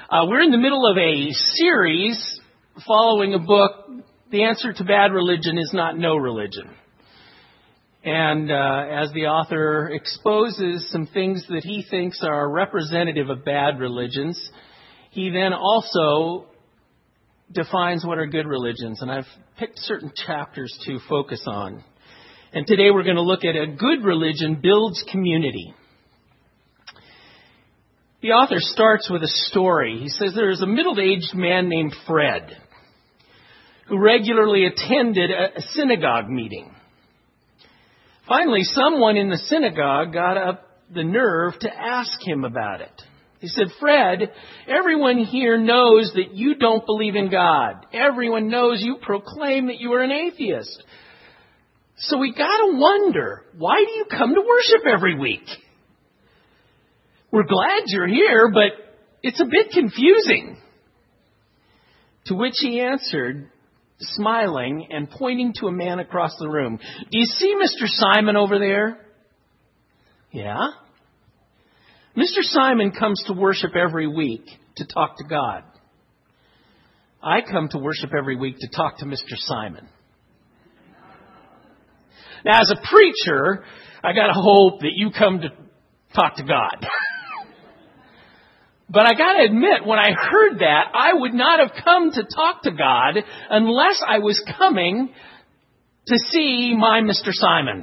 We're in the middle of a series following a book, The Answer to Bad Religion is Not No Religion. And as the author exposes some things that he thinks are representative of bad religions, he then also defines what are good religions. And I've picked certain chapters to focus on. And today we're going to look at a good religion builds community. The author starts with a story. He says there is a middle-aged man named Fred who regularly attended a synagogue meeting. Finally, someone in the synagogue got up the nerve to ask him about it. He said, "Fred, everyone here knows that you don't believe in God. Everyone knows you proclaim that you are an atheist. So we got to wonder, why do you come to worship every week? We're glad you're here, but it's a bit confusing." To which he answered, smiling and pointing to a man across the room, "Do you see Mr. Simon over there?" "Yeah." "Mr. Simon comes to worship every week to talk to God. I come to worship every week to talk to Mr. Simon." Now, as a preacher, I got to hope that you come to talk to God. But I got to admit, when I heard that, I would not have come to talk to God unless I was coming to see my Mr. Simons.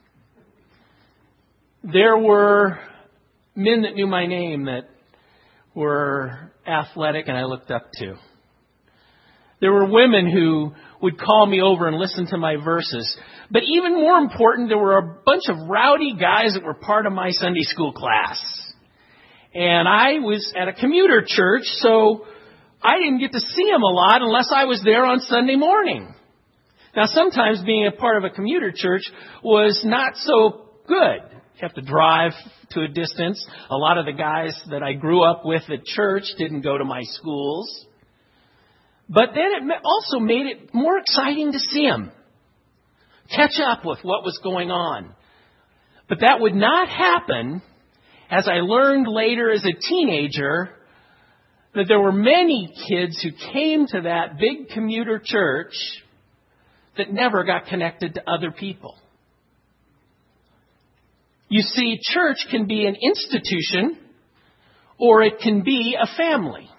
There were men that knew my name that were athletic and I looked up to. There were women who would call me over and listen to my verses. But even more important, there were a bunch of rowdy guys that were part of my Sunday school class. And I was at a commuter church, so I didn't get to see them a lot unless I was there on Sunday morning. Now, sometimes being a part of a commuter church was not so good. You have to drive to a distance. A lot of the guys that I grew up with at church didn't go to my schools. But then it also made it more exciting to see them, catch up with what was going on. But that would not happen, as I learned later as a teenager, that there were many kids who came to that big commuter church that never got connected to other people. You see, church can be an institution or it can be a family.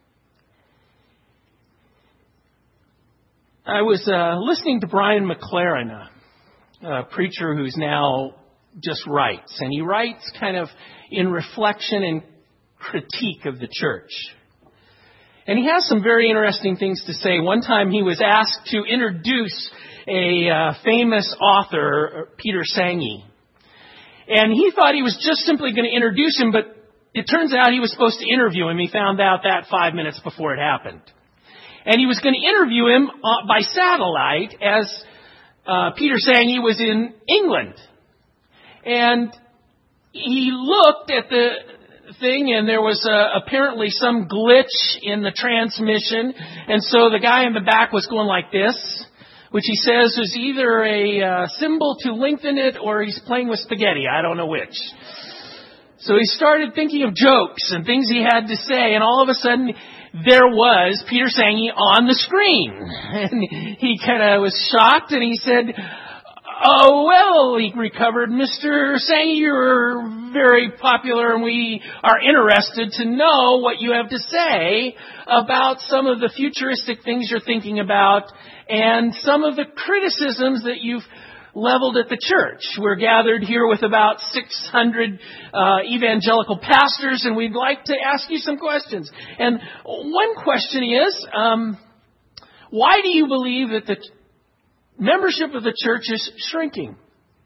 I was listening to Brian McLaren, a preacher who's now just writes. And he writes kind of in reflection and critique of the church. And he has some very interesting things to say. One time he was asked to introduce a famous author, Peter Senge. And he thought he was just simply going to introduce him, but it turns out he was supposed to interview him. He found out that 5 minutes before it happened. And he was going to interview him by satellite as Peter Senge was in England. And he looked at the thing and there was apparently some glitch in the transmission. And so the guy in the back was going like this, which he says is either a symbol to lengthen it or he's playing with spaghetti. I don't know which. So he started thinking of jokes and things he had to say. And all of a sudden, there was Peter Senge on the screen. And he kind of was shocked and he said, "Oh, well," he recovered, "Mr. Senge, you're very popular and we are interested to know what you have to say about some of the futuristic things you're thinking about and some of the criticisms that you've leveled at the church. We're gathered here with about 600 evangelical pastors and we'd like to ask you some questions. And one question is, why do you believe that the membership of the church is shrinking?"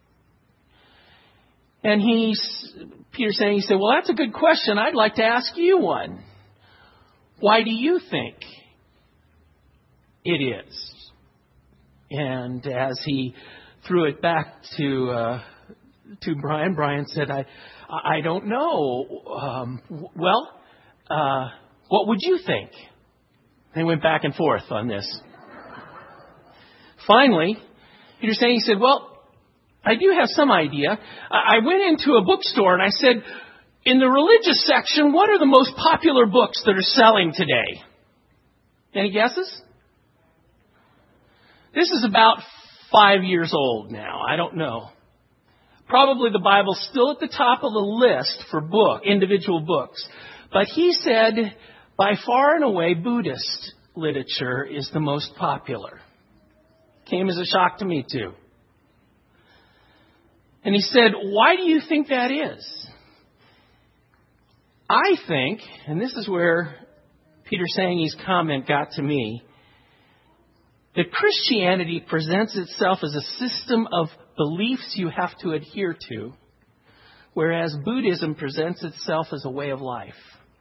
And Peter Senge said, "Well, that's a good question. I'd like to ask you one. Why do you think it is?" And as he threw it back to Brian said, I don't know. What would you think?" They went back and forth on this. Finally, Peter Senge said, "Well, I do have some idea. I went into a bookstore and I said, In the religious section, what are the most popular books that are selling today? Any guesses? This is about 5 years old now. I don't know. Probably the Bible's still at the top of the list for individual books. But he said, by far and away, Buddhist literature is the most popular. Came as a shock to me too. And he said, why do you think that is? I think, and this is where Peter Sange's comment got to me, that Christianity presents itself as a system of beliefs you have to adhere to, whereas Buddhism presents itself as a way of life.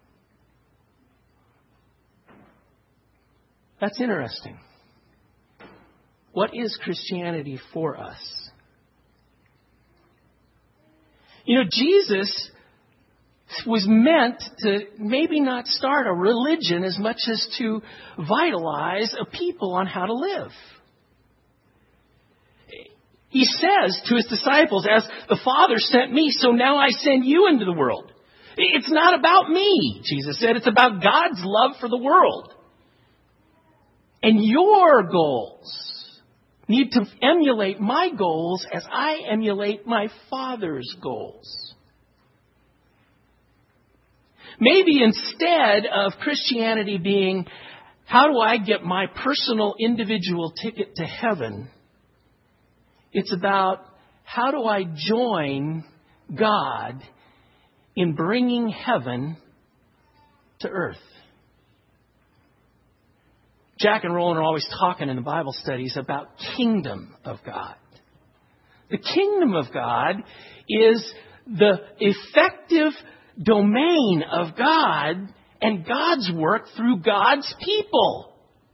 That's interesting. What is Christianity for us? You know, Jesus was meant to maybe not start a religion as much as to vitalize a people on how to live. He says to his disciples, as the Father sent me, so now I send you into the world. It's not about me, Jesus said. It's about God's love for the world. And your goals need to emulate my goals as I emulate my Father's goals. Maybe instead of Christianity being, how do I get my personal individual ticket to heaven? It's about, how do I join God in bringing heaven to earth? Jack and Roland are always talking in the Bible studies about kingdom of God. The kingdom of God is the effective domain of God and God's work through God's people.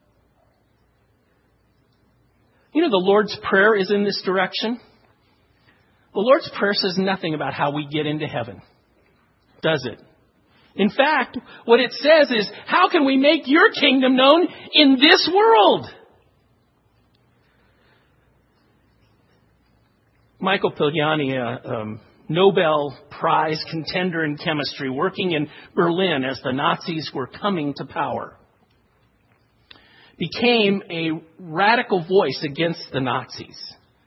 You know, the Lord's Prayer is in this direction. The Lord's Prayer says nothing about how we get into heaven, does it? In fact, what it says is, how can we make your kingdom known in this world? Michael Polanyi, Nobel Prize contender in chemistry, working in Berlin as the Nazis were coming to power, became a radical voice against the Nazis.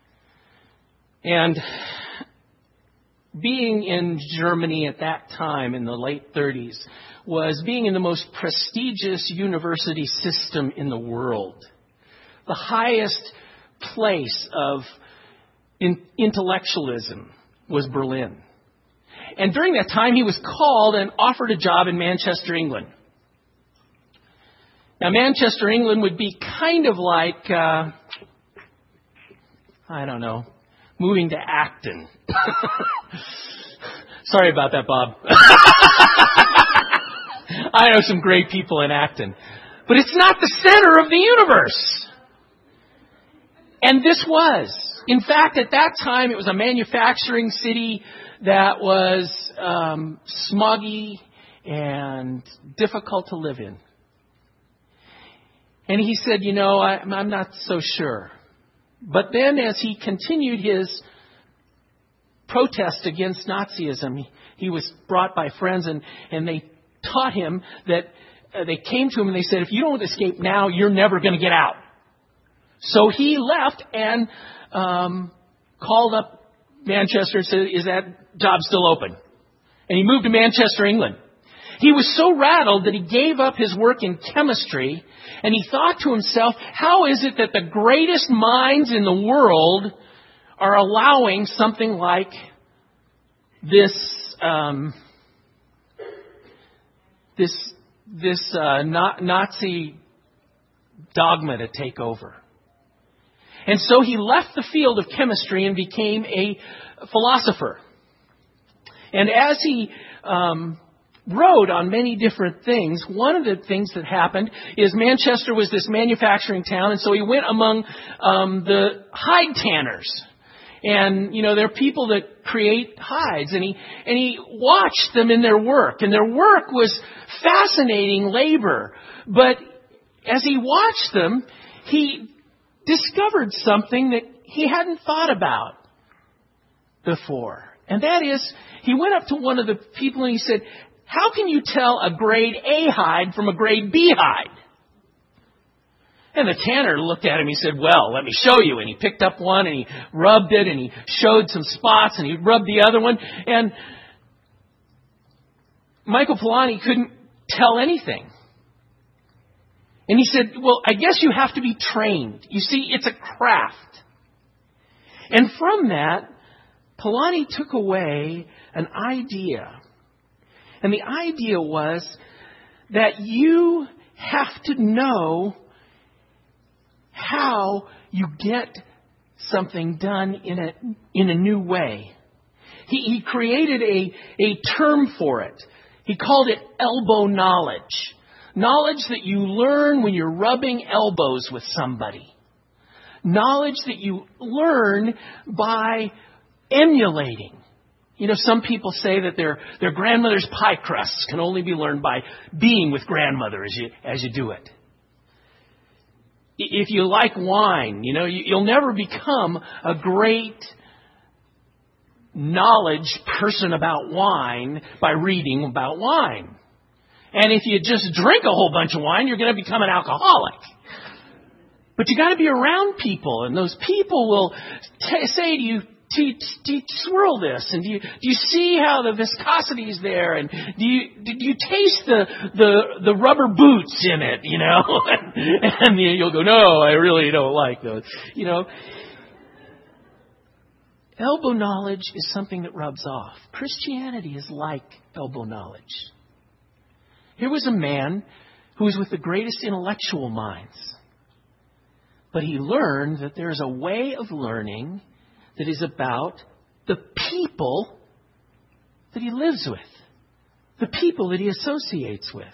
And being in Germany at that time, in the late 30s, was being in the most prestigious university system in the world. The highest place of intellectualism was Berlin. And during that time, he was called and offered a job in Manchester, England. Now, Manchester, England would be kind of like, moving to Acton. Sorry about that, Bob. I know some great people in Acton. But it's not the center of the universe. And this was. In fact, at that time, it was a manufacturing city that was smoggy and difficult to live in. And he said, I'm not so sure. But then as he continued his protest against Nazism, he was brought by friends and they taught him that they came to him and they said, if you don't escape now, you're never going to get out. So he left and called up Manchester and said, is that job still open? And he moved to Manchester, England. He was so rattled that he gave up his work in chemistry, and he thought to himself, how is it that the greatest minds in the world are allowing something like this Nazi dogma to take over? And so he left the field of chemistry and became a philosopher. And as he wrote on many different things, one of the things that happened is Manchester was this manufacturing town, and so he went among the hide tanners. And, they're people that create hides. And he watched them in their work. And their work was fascinating labor. But as he watched them, he discovered something that he hadn't thought about before. And that is, he went up to one of the people and he said, how can you tell a grade A hide from a grade B hide? And the tanner looked at him. He said, well, let me show you. And he picked up one and he rubbed it and he showed some spots and he rubbed the other one. And Michael Polanyi couldn't tell anything. And he said, well, I guess you have to be trained. You see, it's a craft. And from that, Polanyi took away an idea. And the idea was that you have to know how you get something done in a new way. He created a term for it. He called it elbow knowledge. Knowledge that you learn when you're rubbing elbows with somebody. Knowledge that you learn by emulating. You know, some people say that their grandmother's pie crusts can only be learned by being with grandmother as you do it. If you like wine, you know, you'll never become a great knowledge person about wine by reading about wine. And if you just drink a whole bunch of wine, you're going to become an alcoholic. But you got to be around people, and those people will say to you, do you swirl this? And do you see how the viscosity is there? And do you taste the rubber boots in it? You know, and you'll go, no, I really don't like those. You know, elbow knowledge is something that rubs off. Christianity is like elbow knowledge. Here was a man who was with the greatest intellectual minds, but he learned that there is a way of learning that is about the people that he lives with, the people that he associates with.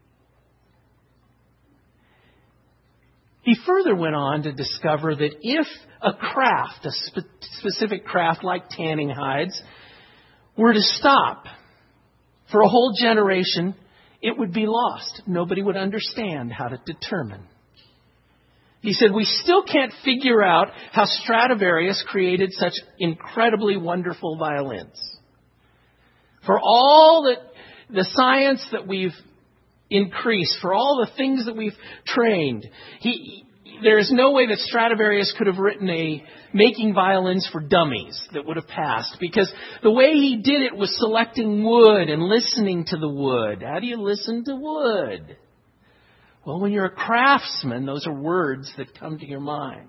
He further went on to discover that if a craft, a specific craft like tanning hides, were to stop for a whole generation, it would be lost. Nobody would understand how to determine. He said, we still can't figure out how Stradivarius created such incredibly wonderful violins. For all the science that we've increased, for all the things that we've trained, there is no way that Stradivarius could have written making violins for dummies that would have passed, because the way he did it was selecting wood and listening to the wood. How do you listen to wood? Well, when you're a craftsman, those are words that come to your mind.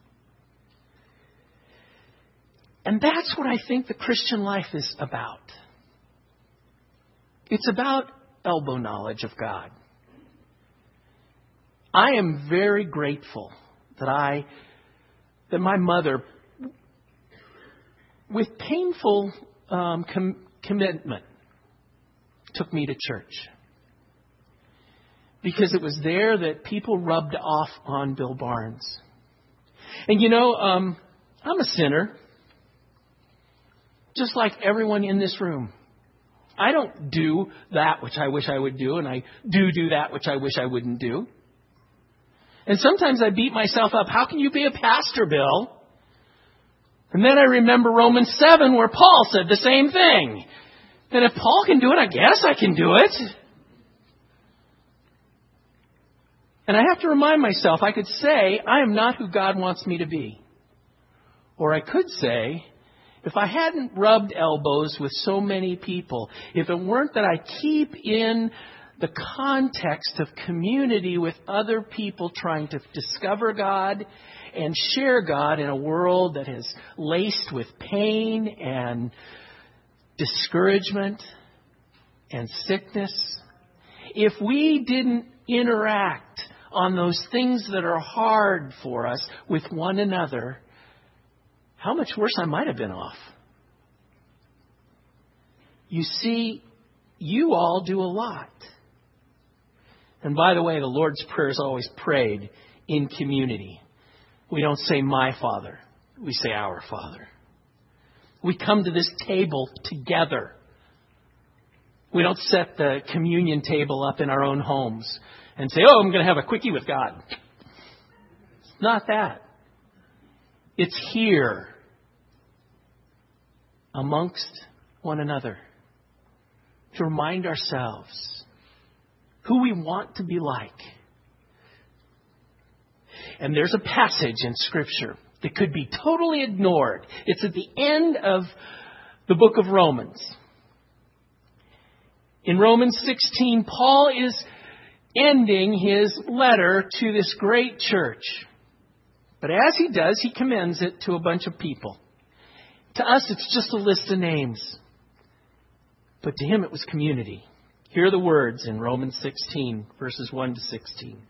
And that's what I think the Christian life is about. It's about elbow knowledge of God. I am very grateful that my mother, with painful commitment, took me to church. Because it was there that people rubbed off on Bill Barnes. And you know, I'm a sinner. Just like everyone in this room. I don't do that which I wish I would do, and I do that which I wish I wouldn't do. And sometimes I beat myself up. How can you be a pastor, Bill? And then I remember Romans 7 where Paul said the same thing. And if Paul can do it, I guess I can do it. And I have to remind myself, I could say, I am not who God wants me to be. Or I could say, if I hadn't rubbed elbows with so many people, if it weren't that I keep in the context of community with other people trying to discover God and share God in a world that is laced with pain and discouragement and sickness, if we didn't interact on those things that are hard for us with one another, how much worse I might have been off. You see, you all do a lot. And by the way, the Lord's Prayer is always prayed in community. We don't say my Father. We say our Father. We come to this table together. We don't set the communion table up in our own homes and say, oh, I'm going to have a quickie with God. It's not that. It's here. amongst one another, to remind ourselves who we want to be like. And there's a passage in Scripture that could be totally ignored. It's at the end of the book of Romans. In Romans 16, Paul is ending his letter to this great church. But as he does, he commends it to a bunch of people. To us, it's just a list of names. But to him, it was community. Here are the words in Romans 16, verses 1 to 16.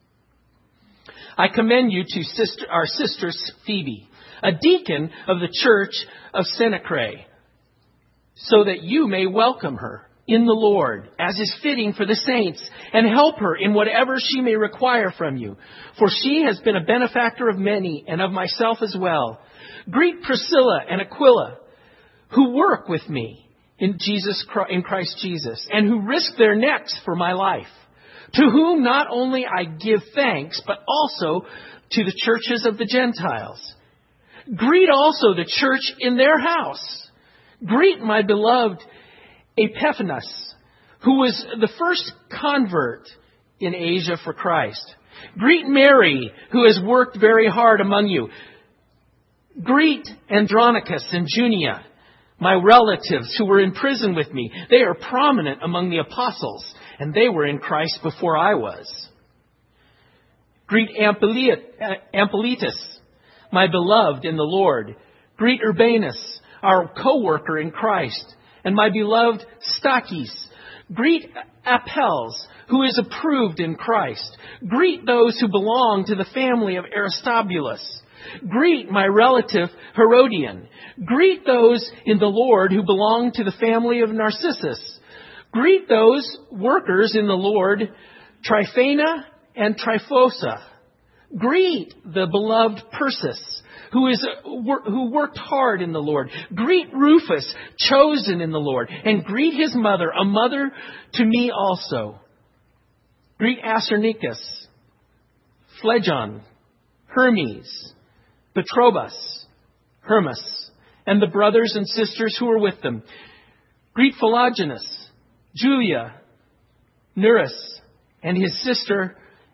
I commend you to our sister Phoebe, a deacon of the church of Cenchreae, so that you may welcome her in the Lord, as is fitting for the saints, and help her in whatever she may require from you. For she has been a benefactor of many, and of myself as well. Greet Priscilla and Aquila, who work with me in Christ Jesus, and who risk their necks for my life. To whom not only I give thanks, but also to the churches of the Gentiles. Greet also the church in their house. Greet my beloved Epaphras, who was the first convert in Asia for Christ. Greet Mary, who has worked very hard among you. Greet Andronicus and Junia, my relatives who were in prison with me. They are prominent among the apostles, and they were in Christ before I was. Greet Ampliatus, my beloved in the Lord. Greet Urbanus, our co-worker in Christ, and my beloved Stachys. Greet Apelles, who is approved in Christ. Greet those who belong to the family of Aristobulus. Greet my relative Herodian. Greet those in the Lord who belong to the family of Narcissus. Greet those workers in the Lord, Tryphena and Tryphosa. Greet the beloved Persis, who worked hard in the Lord. Greet Rufus, chosen in the Lord, and greet his mother, a mother to me also. Greet Acernicus, Phlegon, Hermes, Patrobas, Hermas, and the brothers and sisters who are with them. Greet Philogenius, Julia, Nereus, and his sister,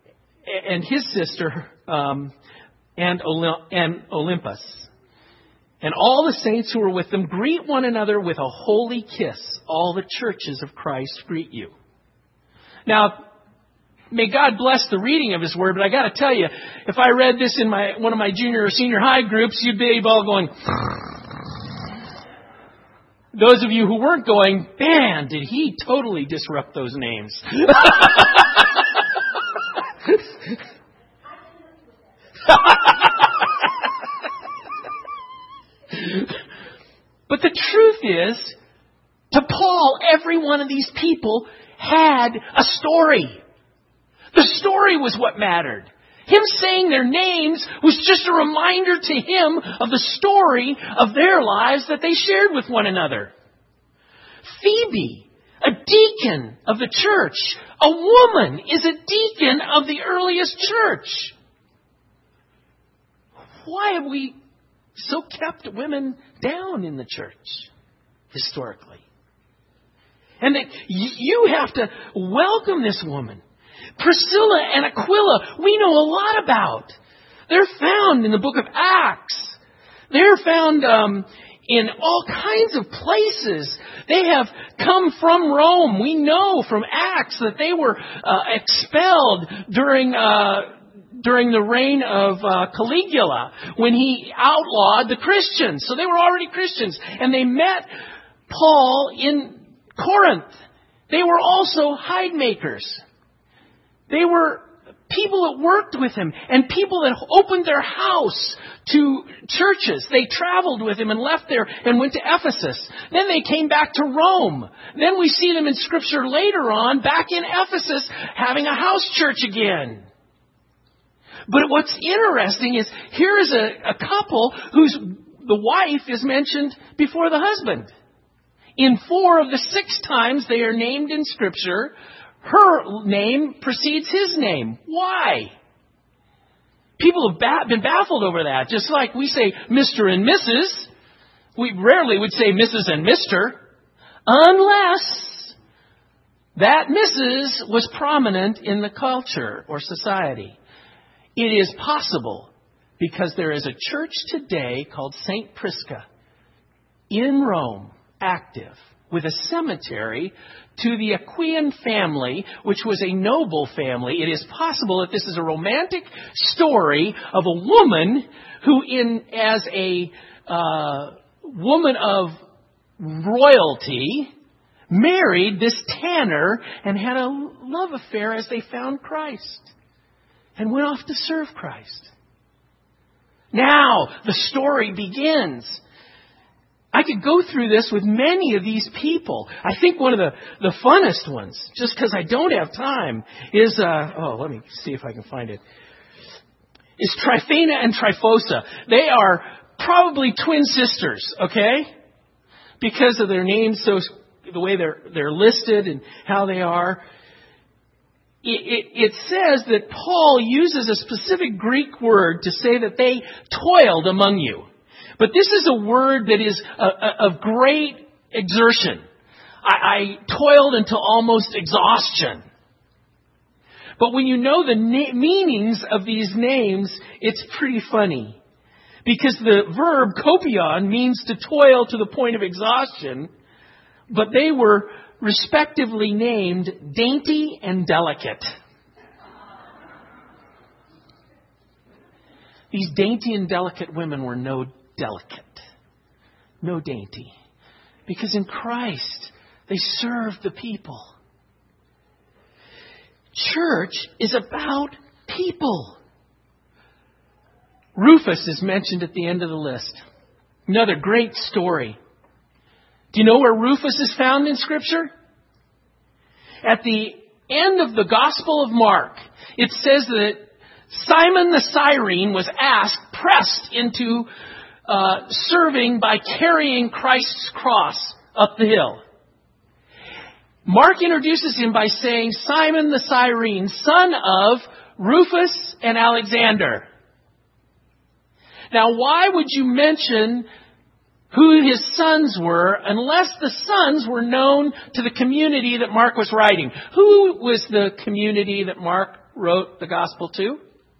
and Olympus. And all the saints who are with them, greet one another with a holy kiss. All the churches of Christ greet you. Now, may God bless the reading of His Word, but I got to tell you, if I read this in one of my junior or senior high groups, you'd be all going. Those of you who weren't going, man, did he totally disrupt those names. But the truth is, to Paul, every one of these people had a story. The story was what mattered. Him saying their names was just a reminder to him of the story of their lives that they shared with one another. Phoebe, a deacon of the church. A woman is a deacon of the earliest church. Why have we so kept women down in the church historically? And that you have to welcome this woman. Priscilla and Aquila, we know a lot about. They're found in the book of Acts. They're found in all kinds of places. They have come from Rome. We know from Acts that they were expelled during the reign of Caligula, when he outlawed the Christians. So they were already Christians. And they met Paul in Corinth. They were also hide makers. They were people that worked with him and people that opened their house to churches. They traveled with him and left there and went to Ephesus. Then they came back to Rome. Then we see them in Scripture later on back in Ephesus having a house church again. But what's interesting is here is a couple the wife is mentioned before the husband. In 4 of the 6 times they are named in Scripture, her name precedes his name. Why? People have been baffled over that. Just like we say Mr. and Mrs. We rarely would say Mrs. and Mr. unless that Mrs. was prominent in the culture or society. It is possible because there is a church today called St. Prisca in Rome, active, with a cemetery to the Aquian family, which was a noble family. It is possible that this is a romantic story of a woman who, as a woman of royalty, married this tanner and had a love affair as they found Christ and went off to serve Christ. Now the story begins. I could go through this with many of these people. I think one of the funnest ones, just because I don't have time, is, let me see if I can find it, is Tryphena and Tryphosa. They are probably twin sisters, okay? Because of their names, so the way they're listed and how they are. It says that Paul uses a specific Greek word to say that they toiled among you. But this is a word that is of great exertion. I toiled until almost exhaustion. But when you know the meanings of these names, it's pretty funny. Because the verb kopion means to toil to the point of exhaustion. But they were respectively named dainty and delicate. These dainty and delicate women were no delicate, no dainty. Because in Christ, they served the people. Church is about people. Rufus is mentioned at the end of the list. Another great story. Do you know where Rufus is found in Scripture? At the end of the Gospel of Mark, it says that Simon the Cyrene was pressed into serving by carrying Christ's cross up the hill. Mark introduces him by saying, Simon the Cyrene, son of Rufus and Alexander. Now, why would you mention who his sons were unless the sons were known to the community that Mark was writing? Who was the community that Mark wrote the gospel to?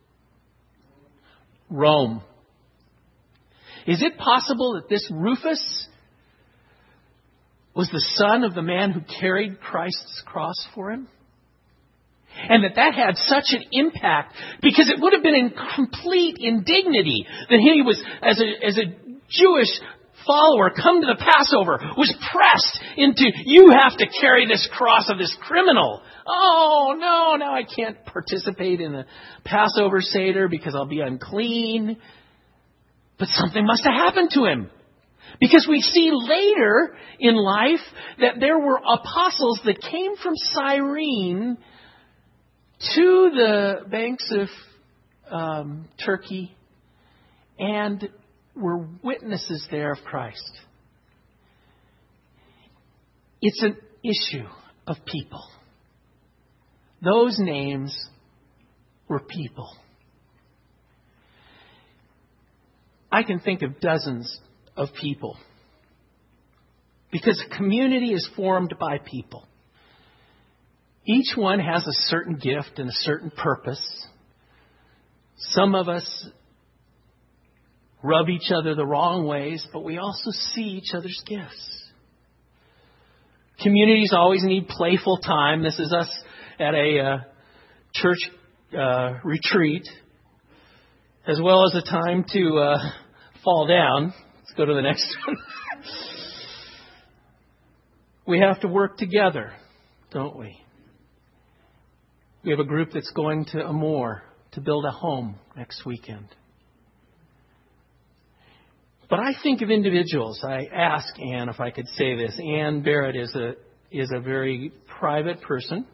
Rome. Is it possible that this Rufus was the son of the man who carried Christ's cross for him? And that had such an impact, because it would have been in complete indignity that he was, as a Jewish follower, come to the Passover, was pressed into, you have to carry this cross of this criminal. Oh, no, now I can't participate in the Passover Seder because I'll be unclean. But something must have happened to him. Because we see later in life that there were apostles that came from Cyrene to the banks of Turkey and were witnesses there of Christ. It's an issue of people. Those names were people. I can think of dozens of people. Because a community is formed by people. Each one has a certain gift and a certain purpose. Some of us rub each other the wrong ways, but we also see each other's gifts. Communities always need playful time. This is us at a church retreat, as well as a time to fall down. Let's go to the next one. We have to work together, don't we? We have a group that's going to Amor to build a home next weekend. But I think of individuals. I asked Ann if I could say this. Ann Barrett is a very private person,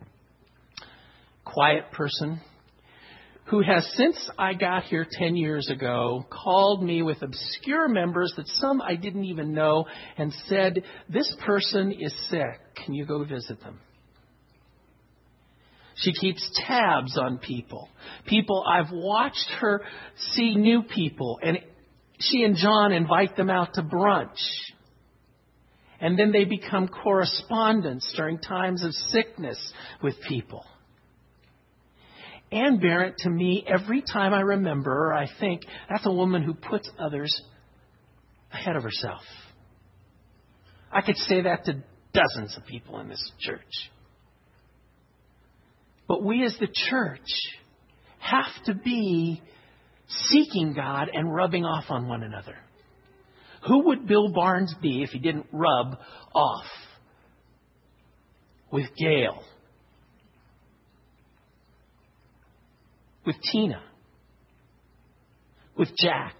quiet person, who has, since I got here 10 years ago, called me with obscure members that some I didn't even know and said, this person is sick. Can you go visit them? She keeps tabs on people. I've watched her see new people. And she and John invite them out to brunch. And then they become correspondents during times of sickness with people. Ann Barrett, to me, every time I remember her, I think that's a woman who puts others ahead of herself. I could say that to dozens of people in this church. But we as the church have to be seeking God and rubbing off on one another. Who would Bill Barnes be if he didn't rub off with Gail, with Tina, with Jack?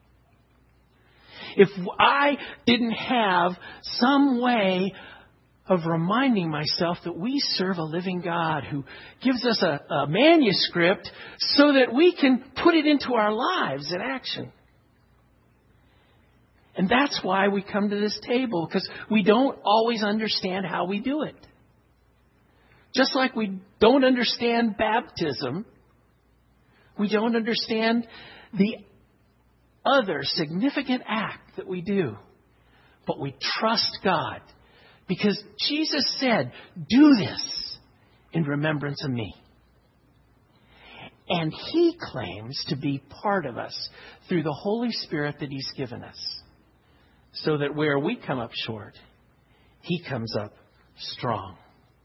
If I didn't have some way of reminding myself that we serve a living God who gives us a manuscript so that we can put it into our lives in action. And that's why we come to this table, because we don't always understand how we do it. Just like we don't understand baptism, we don't understand the other significant act that we do. But we trust God because Jesus said, "Do this in remembrance of me." And He claims to be part of us through the Holy Spirit that He's given us. So that where we come up short, He comes up strong.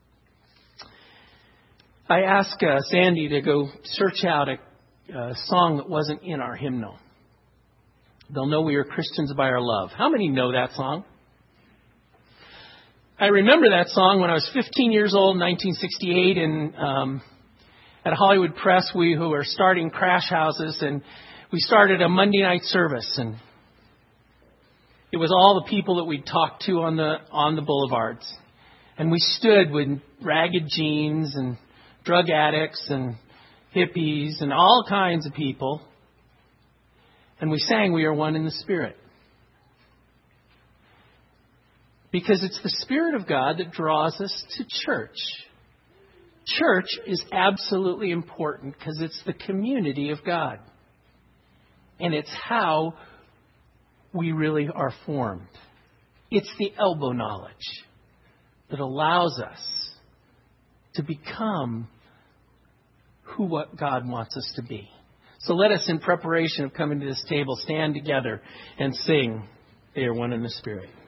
I asked Sandy to go search out a song that wasn't in our hymnal. They'll know we are Christians by our love. How many know that song? I remember that song when I was 15 years old in 1968 and at Hollywood Press, we who were starting Crash Houses, and we started a Monday night service, and it was all the people that we'd talked to on the boulevards. And we stood with ragged jeans and drug addicts and hippies and all kinds of people. And we sang, "We Are One in the Spirit." Because it's the Spirit of God that draws us to church. Church is absolutely important because it's the community of God. And it's how we really are formed. It's the elbow knowledge that allows us to become what God wants us to be. So let us, in preparation of coming to this table, stand together and sing, "They Are One in the Spirit."